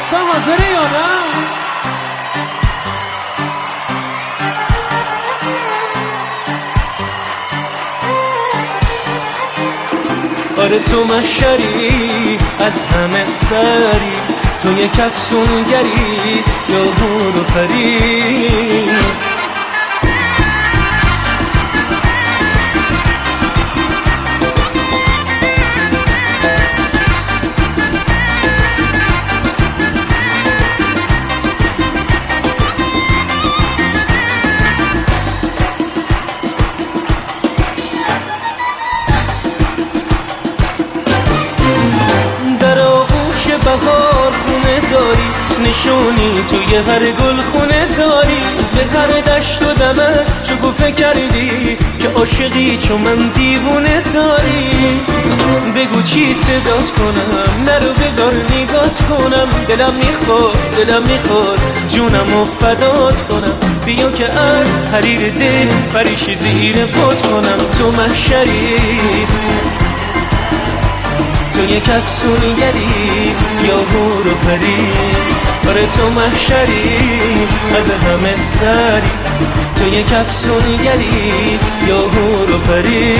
دستان حاضره یا نه؟ آره تو مشری از همه سری، تو یک افسونگری یا هور و پری. بهار خونه داری، نشونی توی هر گل خونه داری، به هر دشت و دمه شکوفه کردی که عاشقی چون من دیوونه داری. بگو چی صدات کنم، نرو بذار نگات کنم، دلم میخواد جونم و فدات کنم، بیا که از حریر دل پریش زیر پات کنم. تو محشری تو یک افسونگری یا هور و پری. آره تو محشری از همه سری، تو یک افسونگری یا هور و پری.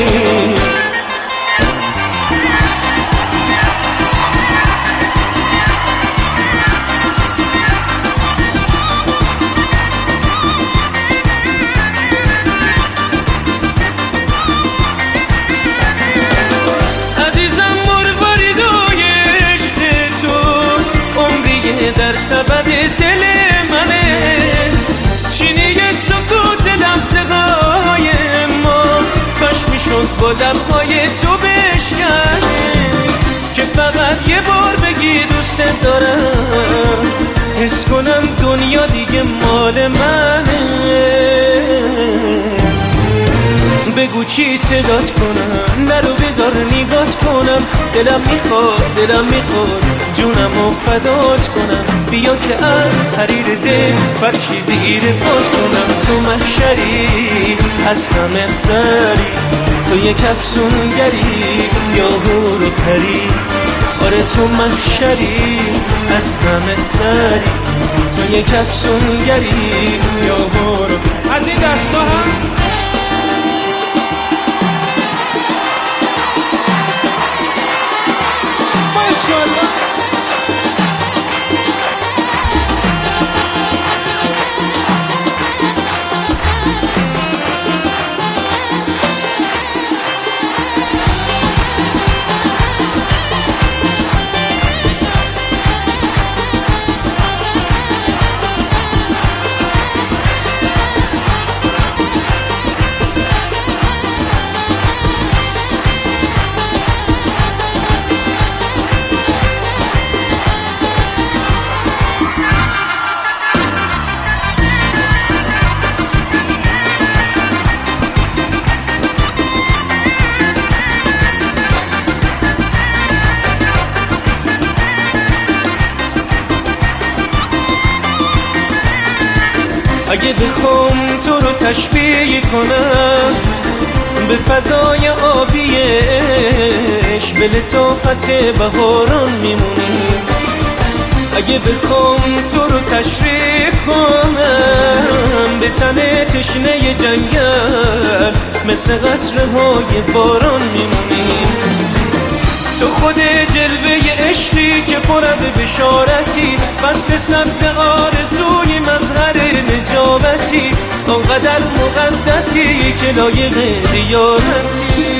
در سبد دل منه چینی سکوت لحظه های ما، کاش میشد با لبهای تو بشکنه که فقط یه بار بگی دوست دارم، حس کنم دنیا دیگه مال منه. بگو چی صدات کنم، نرو بذار نگات کنم، دلم میخواد جونم و فدات کنم، بیا که از حریر دل فرشی زیر پات کنم. تو محشری از همه سری، تو یک افسونگری یا هور و پری. آره تو محشری از همه سری، تو یک افسونگری یا هور و پری. از این دستا هم ماشاءالله. اگه بخوام تو رو تشبیه کنم به فضای آبیش، به لطافت بهاران میمونی. اگه بخوام تو رو تشریح کنم به تن تشنه جنگل، مثل قطره‌های باران میمونی. تو خود جلوه عشقی که پر از بشارتی، فصل سبز آرزوی مظهر نجابتی، آنقدر مقدسی که لایق دیانتی.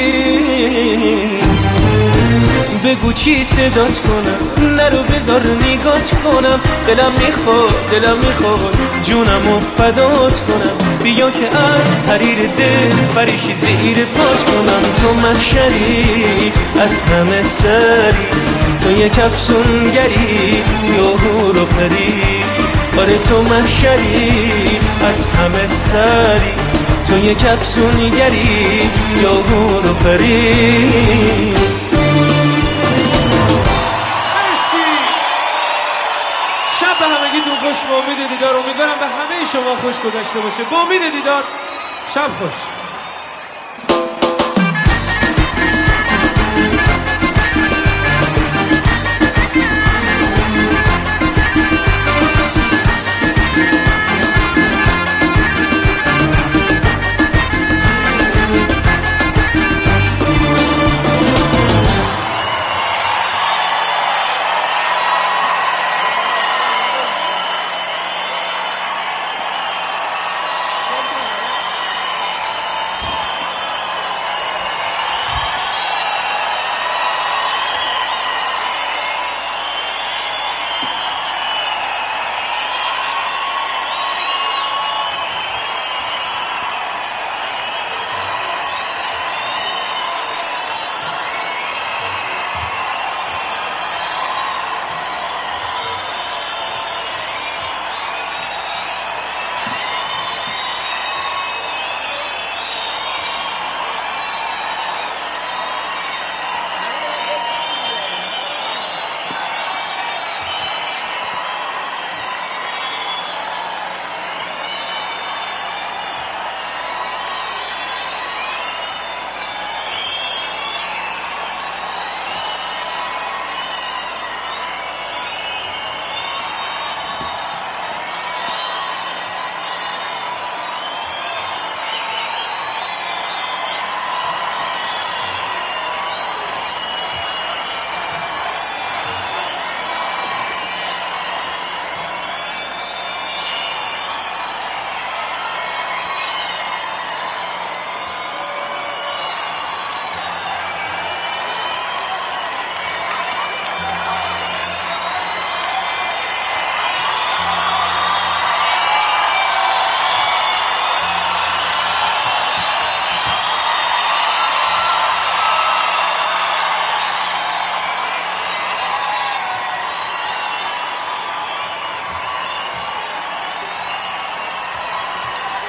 بگو چی صدات کنم، نرو بذار نگات کنم، دلم میخواد جونم و فدات کنم، بیا که از حریر دل فریشی زیر پات کنم. تو محشری از همه سری، تو یک افسونگری یا هور و پری. آره تو محشری از همه سری، تو یک افسونگری یا هور و پری. شب به همگیتون خوش، با امید دیدار. امیدوارم به همه شما خوش گذشته باشه. با امید دیدار، شب خوش.